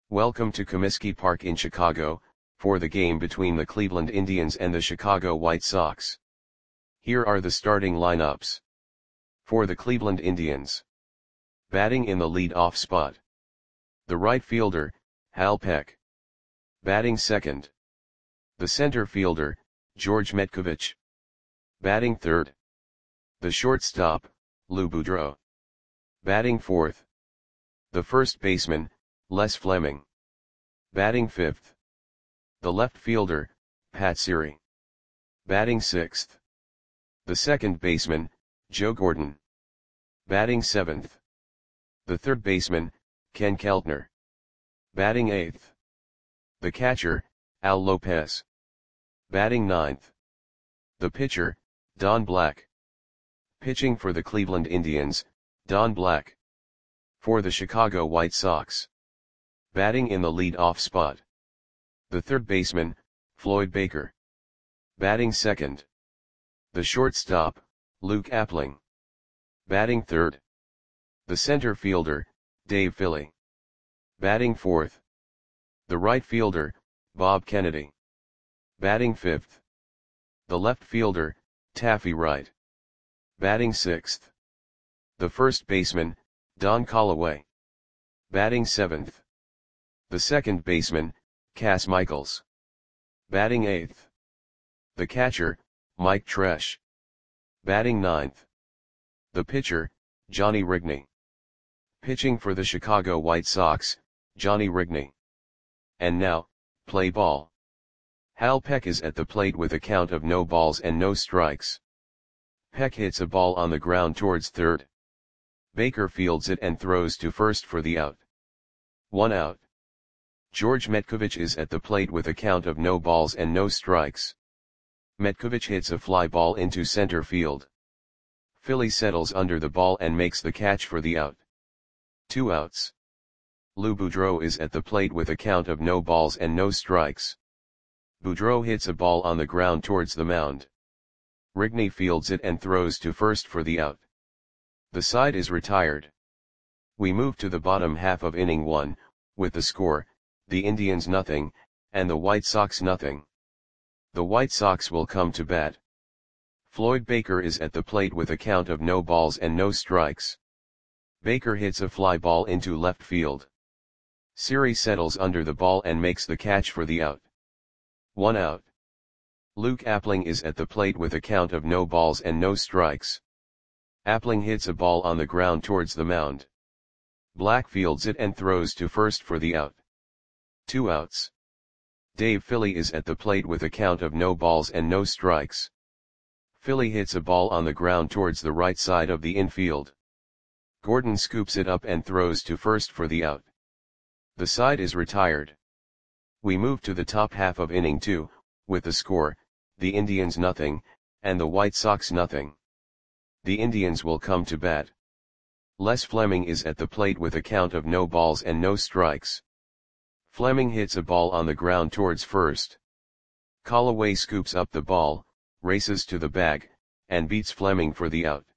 Welcome to Comiskey Park in Chicago, for the game between the Cleveland Indians and the Chicago White Sox. Here are the starting lineups. For the Cleveland Indians. Batting in the lead-off spot. The right fielder, Hal Peck. Batting second. The center fielder, George Metcovich. Batting third. The shortstop, Lou Boudreau. Batting fourth. The first baseman, Les Fleming. Batting fifth. The left fielder, Pat Siri. Batting sixth. The second baseman, Joe Gordon. Batting seventh. The third baseman, Ken Keltner. Batting eighth. The catcher, Al Lopez. Batting ninth. The pitcher, Don Black. Pitching for the Cleveland Indians, Don Black. For the Chicago White Sox. Batting in the lead-off spot. The third baseman, Floyd Baker. Batting second. The shortstop, Luke Appling. Batting third. The center fielder, Dave Philly. Batting fourth. The right fielder, Bob Kennedy. Batting fifth. The left fielder, Taffy Wright. Batting sixth. The first baseman, Don Callaway. Batting seventh. The second baseman, Cass Michaels. Batting eighth. The catcher, Mike Tresh. Batting ninth. The pitcher, Johnny Rigney. Pitching for the Chicago White Sox, Johnny Rigney. And now, play ball. Hal Peck is at the plate with a count of no balls and no strikes. Peck hits a ball on the ground towards third. Baker fields it and throws to first for the out. 1 out. George Metcovich is at the plate with a count of no balls and no strikes. Metcovich hits a fly ball into center field. Philly settles under the ball and makes the catch for the out. 2 outs. Lou Boudreau is at the plate with a count of no balls and no strikes. Boudreau hits a ball on the ground towards the mound. Rigney fields it and throws to first for the out. The side is retired. We move to the bottom half of inning 1, with the score, the Indians nothing, and the White Sox nothing. The White Sox will come to bat. Floyd Baker is at the plate with a count of no balls and no strikes. Baker hits a fly ball into left field. Siri settles under the ball and makes the catch for the out. 1 out. Luke Appling is at the plate with a count of no balls and no strikes. Appling hits a ball on the ground towards the mound. Black fields it and throws to first for the out. 2 outs. Dave Philly is at the plate with a count of no balls and no strikes. Philly hits a ball on the ground towards the right side of the infield. Gordon scoops it up and throws to first for the out. The side is retired. We move to the top half of inning 2, with the score, the Indians nothing, and the White Sox nothing. The Indians will come to bat. Les Fleming is at the plate with a count of no balls and no strikes. Fleming hits a ball on the ground towards first. Callaway scoops up the ball, races to the bag, and beats Fleming for the out.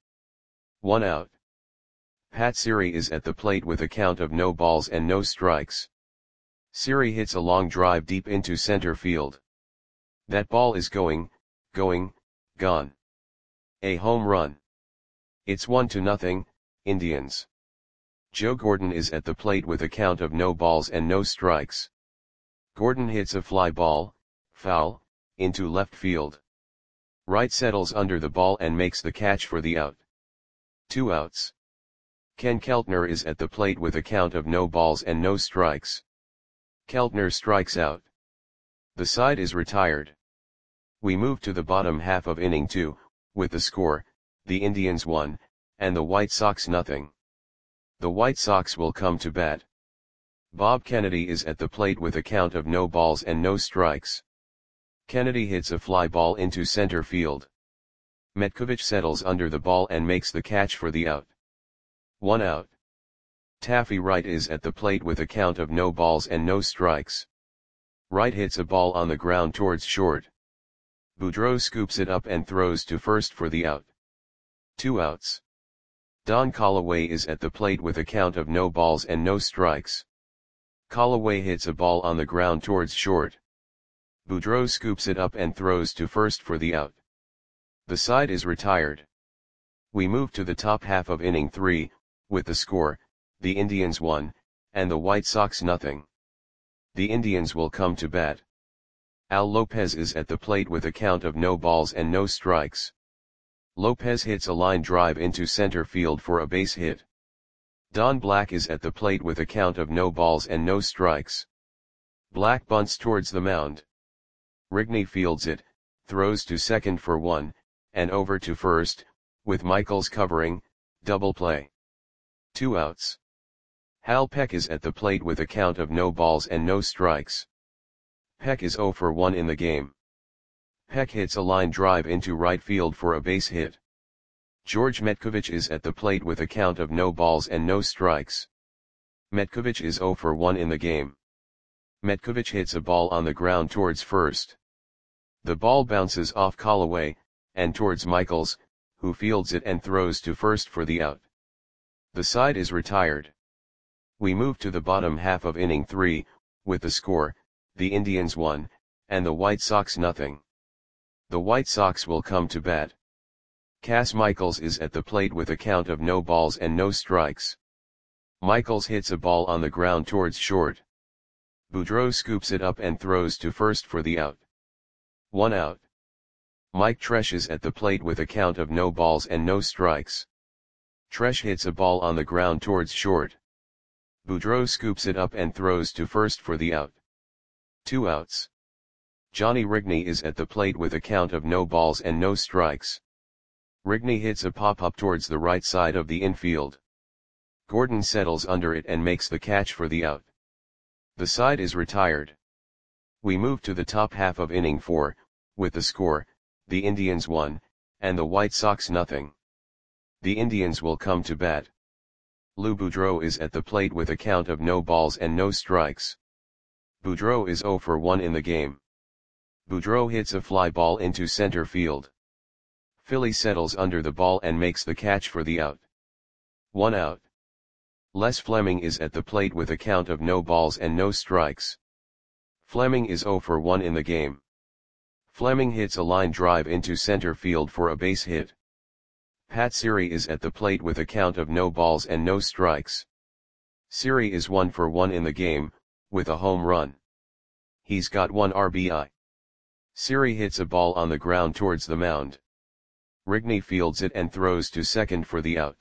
1 out. Pat Siri is at the plate with a count of no balls and no strikes. Siri hits a long drive deep into center field. That ball is gone. A home run. It's 1-0, Indians. Joe Gordon is at the plate with a count of no balls and no strikes. Gordon hits a fly ball, foul, into left field. Wright settles under the ball and makes the catch for the out. 2 outs. Ken Keltner is at the plate with a count of no balls and no strikes. Keltner strikes out. The side is retired. We move to the bottom half of inning 2, with the score, the Indians 1, and the White Sox nothing. The White Sox will come to bat. Bob Kennedy is at the plate with a count of no balls and no strikes. Kennedy hits a fly ball into center field. Metcovich settles under the ball and makes the catch for the out. 1 out. Taffy Wright is at the plate with a count of no balls and no strikes. Wright hits a ball on the ground towards short. Boudreau scoops it up and throws to first for the out. 2 outs. Don Callaway is at the plate with a count of no balls and no strikes. Callaway hits a ball on the ground towards short. Boudreau scoops it up and throws to first for the out. The side is retired. We move to the top half of inning 3, with the score, the Indians 1, and the White Sox nothing. The Indians will come to bat. Al Lopez is at the plate with a count of no balls and no strikes. Lopez hits a line drive into center field for a base hit. Don Black is at the plate with a count of no balls and no strikes. Black bunts towards the mound. Rigney fields it, throws to second for 1, and over to first, with Michaels covering, double play. 2 outs. Hal Peck is at the plate with a count of no balls and no strikes. Peck is 0 for 1 in the game. Peck hits a line drive into right field for a base hit. George Metkovich is at the plate with a count of no balls and no strikes. Metkovich is 0 for 1 in the game. Metkovich hits a ball on the ground towards first. The ball bounces off Callaway, and towards Michaels, who fields it and throws to first for the out. The side is retired. We move to the bottom half of inning 3, with the score, the Indians 1, and the White Sox nothing. The White Sox will come to bat. Cas Michaels is at the plate with a count of no balls and no strikes. Michaels hits a ball on the ground towards short. Boudreau scoops it up and throws to first for the out. 1 out. Mike Tresh is at the plate with a count of no balls and no strikes. Tresh hits a ball on the ground towards short. Boudreau scoops it up and throws to first for the out. 2 outs. Johnny Rigney is at the plate with a count of no balls and no strikes. Rigney hits a pop-up towards the right side of the infield. Gordon settles under it and makes the catch for the out. The side is retired. We move to the top half of inning 4, with the score, the Indians 1, and the White Sox nothing. The Indians will come to bat. Lou Boudreau is at the plate with a count of no balls and no strikes. Boudreau is 0 for 1 in the game. Boudreau hits a fly ball into center field. Philly settles under the ball and makes the catch for the out. 1 out. Les Fleming is at the plate with a count of no balls and no strikes. Fleming is 0 for 1 in the game. Fleming hits a line drive into center field for a base hit. Pat Siri is at the plate with a count of no balls and no strikes. Siri is 1 for 1 in the game, with a home run. He's got 1 RBI. Siri hits a ball on the ground towards the mound. Rigney fields it and throws to second for the out.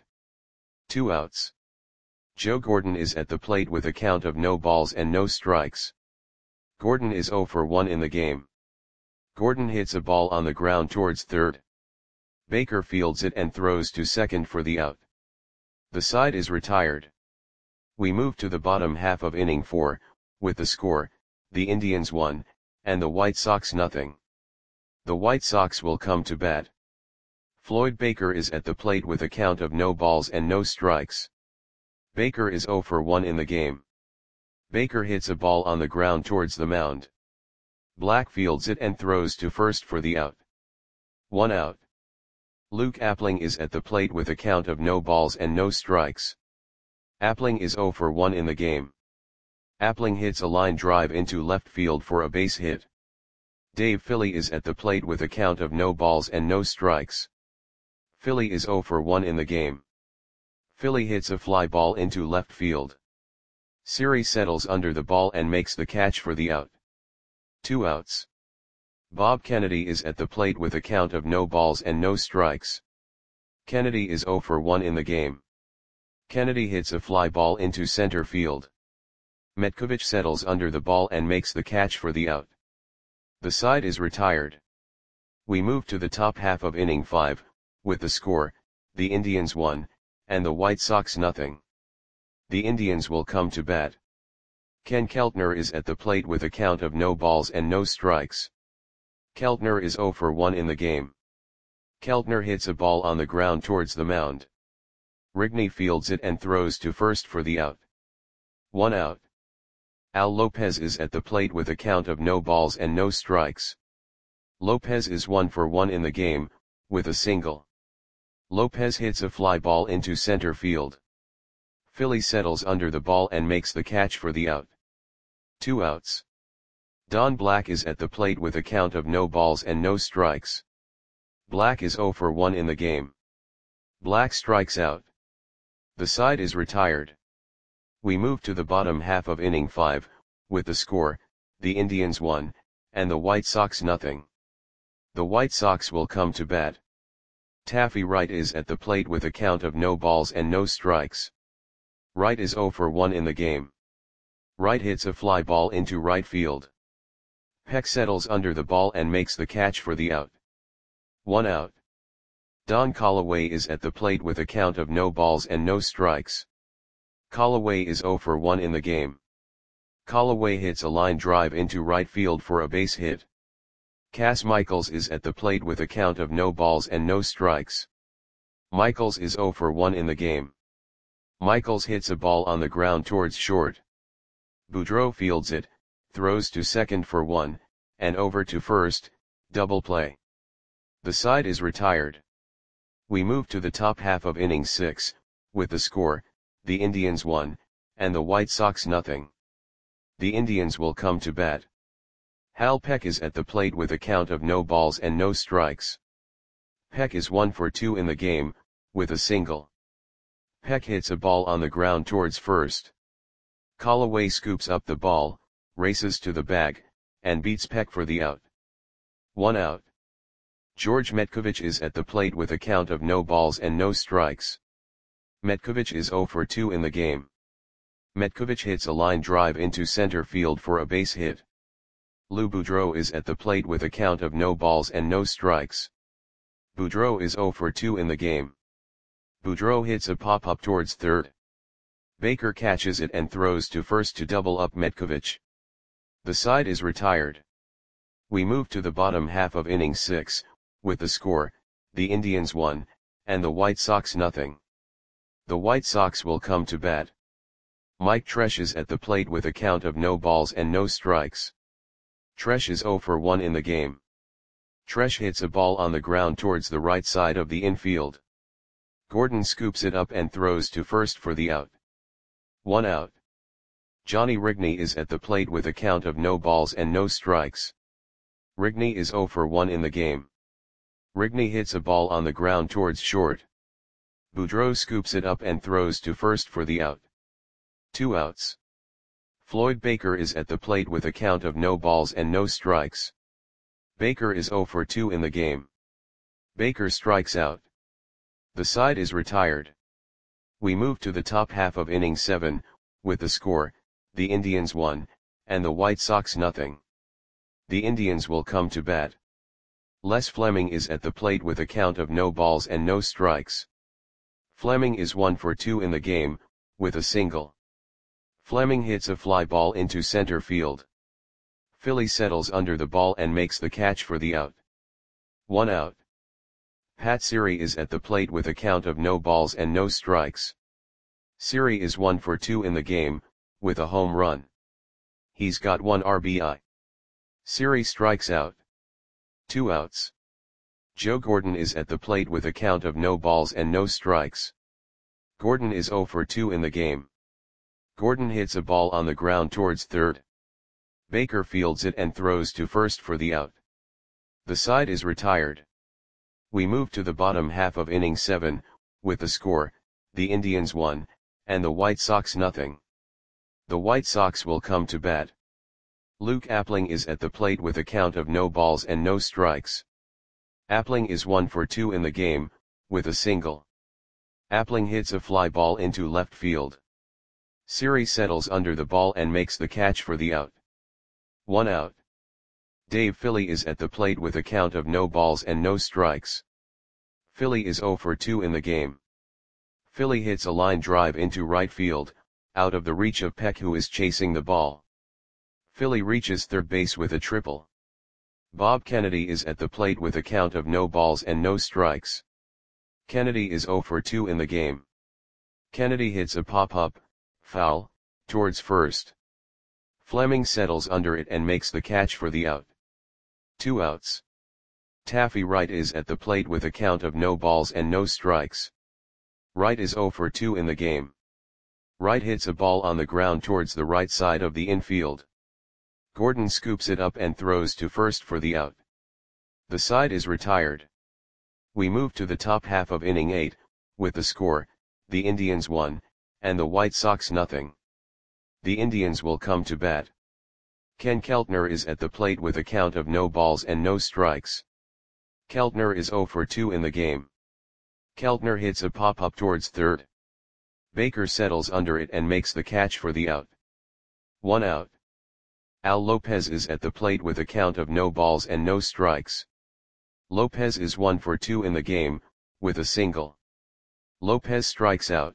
2 outs. Joe Gordon is at the plate with a count of no balls and no strikes. Gordon is 0 for 1 in the game. Gordon hits a ball on the ground towards third. Baker fields it and throws to second for the out. The side is retired. We move to the bottom half of inning 4, with the score, the Indians 1, and the White Sox nothing. The White Sox will come to bat. Floyd Baker is at the plate with a count of no balls and no strikes. Baker is 0 for 1 in the game. Baker hits a ball on the ground towards the mound. Black fields it and throws to first for the out. 1 out. Luke Appling is at the plate with a count of no balls and no strikes. Appling is 0 for 1 in the game. Appling hits a line drive into left field for a base hit. Dave Philly is at the plate with a count of no balls and no strikes. Philly is 0 for 1 in the game. Philly hits a fly ball into left field. Siri settles under the ball and makes the catch for the out. 2 outs. Bob Kennedy is at the plate with a count of no balls and no strikes. Kennedy is 0 for 1 in the game. Kennedy hits a fly ball into center field. Metkovich settles under the ball and makes the catch for the out. The side is retired. We move to the top half of inning 5, with the score, the Indians 1, and the White Sox nothing. The Indians will come to bat. Ken Keltner is at the plate with a count of no balls and no strikes. Keltner is 0 for 1 in the game. Keltner hits a ball on the ground towards the mound. Rigney fields it and throws to first for the out. 1 out. Al Lopez is at the plate with a count of no balls and no strikes. Lopez is 1 for 1 in the game, with a single. Lopez hits a fly ball into center field. Philly settles under the ball and makes the catch for the out. 2 outs. Don Black is at the plate with a count of no balls and no strikes. Black is 0 for 1 in the game. Black strikes out. The side is retired. We move to the bottom half of inning 5, with the score, the Indians 1, and the White Sox nothing. The White Sox will come to bat. Taffy Wright is at the plate with a count of no balls and no strikes. Wright is 0 for 1 in the game. Wright hits a fly ball into right field. Peck settles under the ball and makes the catch for the out. 1 out. Don Callaway is at the plate with a count of no balls and no strikes. Callaway is 0 for 1 in the game. Callaway hits a line drive into right field for a base hit. Cass Michaels is at the plate with a count of no balls and no strikes. Michaels is 0 for 1 in the game. Michaels hits a ball on the ground towards short. Boudreau fields it, throws to second for 1, and over to first, double play. The side is retired. We move to the top half of inning 6, with the score, the Indians 1, and the White Sox nothing. The Indians will come to bat. Hal Peck is at the plate with a count of no balls and no strikes. Peck is 1 for 2 in the game, with a single. Peck hits a ball on the ground towards first. Callaway scoops up the ball, races to the bag, and beats Peck for the out. 1 out. George Metkovich is at the plate with a count of no balls and no strikes. Metkovich is 0 for 2 in the game. Metkovich hits a line drive into center field for a base hit. Lou Boudreau is at the plate with a count of no balls and no strikes. Boudreau is 0 for 2 in the game. Boudreau hits a pop-up towards third. Baker catches it and throws to first to double up Metkovich. The side is retired. We move to the bottom half of inning 6, with the score, the Indians 1, and the White Sox nothing. The White Sox will come to bat. Mike Tresh is at the plate with a count of no balls and no strikes. Tresh is 0 for 1 in the game. Tresh hits a ball on the ground towards the right side of the infield. Gordon scoops it up and throws to first for the out. 1 out. Johnny Rigney is at the plate with a count of no balls and no strikes. Rigney is 0 for 1 in the game. Rigney hits a ball on the ground towards short. Boudreau scoops it up and throws to first for the out. 2 outs. Floyd Baker is at the plate with a count of no balls and no strikes. Baker is 0 for 2 in the game. Baker strikes out. The side is retired. We move to the top half of inning 7, with the score, the Indians 1, and the White Sox nothing. The Indians will come to bat. Les Fleming is at the plate with a count of no balls and no strikes. Fleming is 1 for 2 in the game, with a single. Fleming hits a fly ball into center field. Philly settles under the ball and makes the catch for the out. 1 out. Pat Siri is at the plate with a count of no balls and no strikes. Siri is 1 for 2 in the game, with a home run. He's got 1 RBI. Siri strikes out. 2 outs. Joe Gordon is at the plate with a count of no balls and no strikes. Gordon is 0 for 2 in the game. Gordon hits a ball on the ground towards third. Baker fields it and throws to first for the out. The side is retired. We move to the bottom half of inning 7, with the score, the Indians 1, and the White Sox nothing. The White Sox will come to bat. Luke Appling is at the plate with a count of no balls and no strikes. Appling is 1 for 2 in the game, with a single. Appling hits a fly ball into left field. Siri settles under the ball and makes the catch for the out. 1 out. Dave Philly is at the plate with a count of no balls and no strikes. Philly is 0 for 2 in the game. Philly hits a line drive into right field, out of the reach of Peck, who is chasing the ball. Philly reaches third base with a triple. Bob Kennedy is at the plate with a count of no balls and no strikes. Kennedy is 0 for 2 in the game. Kennedy hits a pop-up, foul, towards first. Fleming settles under it and makes the catch for the out. 2 outs. Taffy Wright is at the plate with a count of no balls and no strikes. Wright is 0 for 2 in the game. Wright hits a ball on the ground towards the right side of the infield. Gordon scoops it up and throws to first for the out. The side is retired. We move to the top half of inning 8, with the score, the Indians 1, and the White Sox nothing. The Indians will come to bat. Ken Keltner is at the plate with a count of no balls and no strikes. Keltner is 0 for 2 in the game. Keltner hits a pop-up towards third. Baker settles under it and makes the catch for the out. 1 out. Al Lopez is at the plate with a count of no balls and no strikes. Lopez is 1 for 2 in the game, with a single. Lopez strikes out.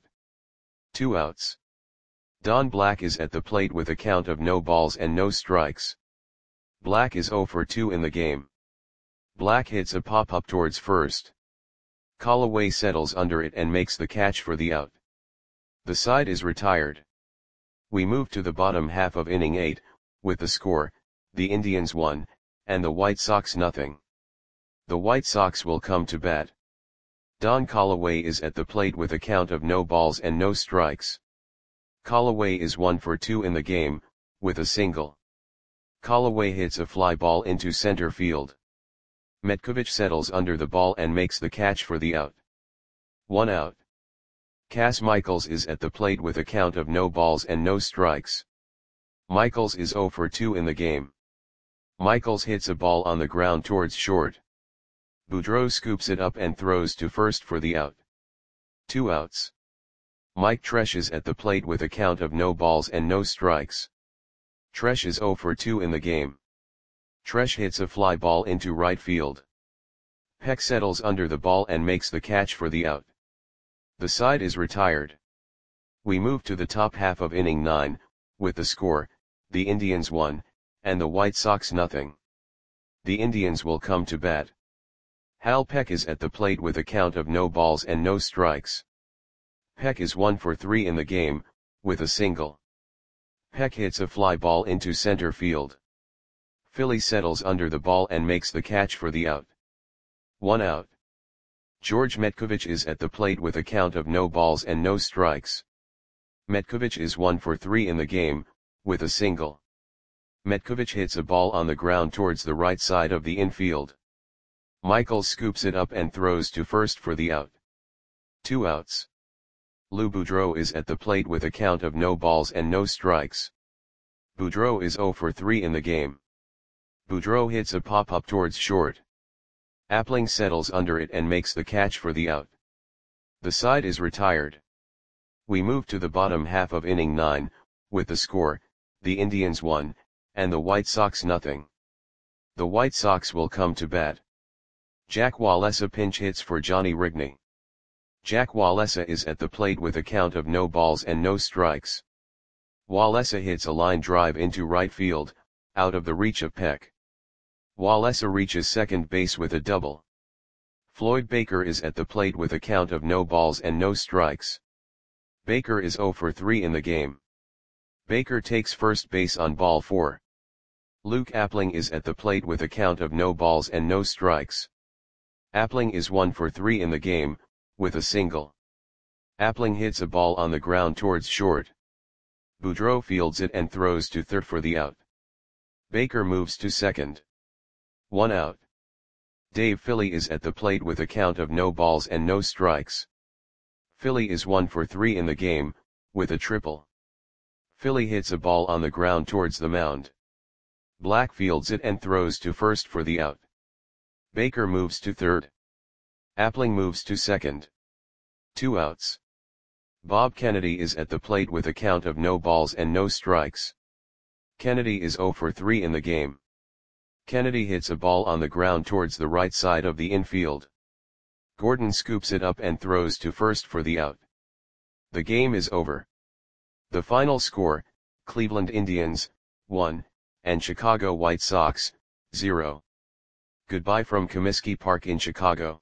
2 outs. Don Black is at the plate with a count of no balls and no strikes. Black is 0 for 2 in the game. Black hits a pop-up towards first. Callaway settles under it and makes the catch for the out. The side is retired. We move to the bottom half of inning 8, with the score, the Indians 1, and the White Sox nothing. The White Sox will come to bat. Don Callaway is at the plate with a count of no balls and no strikes. Callaway is 1 for 2 in the game, with a single. Callaway hits a fly ball into center field. Metcovich settles under the ball and makes the catch for the out. 1 out. Cass Michaels is at the plate with a count of no balls and no strikes. Michaels is 0 for 2 in the game. Michaels hits a ball on the ground towards short. Boudreau scoops it up and throws to first for the out. 2 outs. Mike Tresh is at the plate with a count of no balls and no strikes. Tresh is 0 for 2 in the game. Tresh hits a fly ball into right field. Peck settles under the ball and makes the catch for the out. The side is retired. We move to the top half of inning 9, with the score, the Indians 1, and the White Sox nothing. The Indians will come to bat. Hal Peck is at the plate with a count of no balls and no strikes. Peck is 1 for 3 in the game, with a single. Peck hits a fly ball into center field. Philly settles under the ball and makes the catch for the out. 1 out. George Metcovich is at the plate with a count of no balls and no strikes. Metcovich is 1 for 3 in the game, with a single. Metcovich hits a ball on the ground towards the right side of the infield. Michaels scoops it up and throws to first for the out. 2 outs. Lou Boudreau is at the plate with a count of no balls and no strikes. Boudreau is 0 for 3 in the game. Boudreau hits a pop-up towards short. Appling settles under it and makes the catch for the out. The side is retired. We move to the bottom half of inning 9, with the score, the Indians 1, and the White Sox nothing. The White Sox will come to bat. Jack Wallesa pinch hits for Johnny Rigney. Jack Wallesa is at the plate with a count of no balls and no strikes. Wallesa hits a line drive into right field, out of the reach of Peck. Wallesa reaches second base with a double. Floyd Baker is at the plate with a count of no balls and no strikes. Baker is 0 for 3 in the game. Baker takes first base on ball 4. Luke Appling is at the plate with a count of no balls and no strikes. Appling is 1 for 3 in the game, with a single. Appling hits a ball on the ground towards short. Boudreau fields it and throws to third for the out. Baker moves to second. 1 out. Dave Philly is at the plate with a count of no balls and no strikes. Philly is 1 for 3 in the game, with a triple. Philly hits a ball on the ground towards the mound. Black fields it and throws to first for the out. Baker moves to third. Appling moves to second. 2 outs. Bob Kennedy is at the plate with a count of no balls and no strikes. Kennedy is 0 for 3 in the game. Kennedy hits a ball on the ground towards the right side of the infield. Gordon scoops it up and throws to first for the out. The game is over. The final score, Cleveland Indians, 1, and Chicago White Sox, 0. Goodbye from Comiskey Park in Chicago.